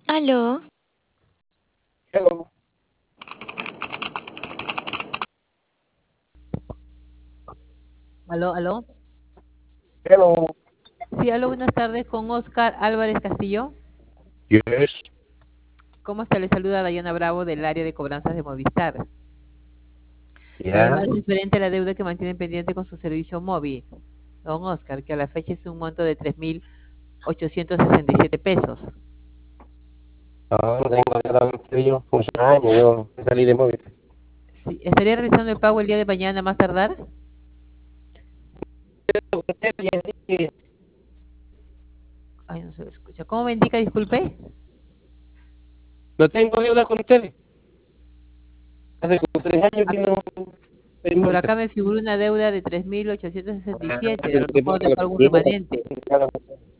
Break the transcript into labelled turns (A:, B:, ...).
A: Aló,
B: Hello,
C: Aló, aló.
B: hello,
C: Sí, aló, buenas tardes con Oscar Álvarez Castillo.
B: yes,
C: ¿Cómo está? Le saluda Dayana Bravo del área de cobranzas de Movistar. La
B: ya,
C: llamada es referente a la deuda que mantiene pendiente con su servicio móvil. Don Oscar, que a la fecha es un monto de 3.867 pesos.
B: no tengo ya muchos años, yo salí de móvil.
C: Sí, ¿estaría realizando el pago el día de mañana más tardar? Ay, no se lo escucha. ¿Cómo me indica, disculpe?
B: No tengo deuda con ustedes. Hace como 3 años que
C: Ac-
B: no estoy en
C: Por
B: móvil.
C: acá me figura una deuda de 3.867, a
B: Pero
C: lo
B: te
C: mejor
B: pongo
C: dejó
B: la
C: algún
B: primera,
C: remanente.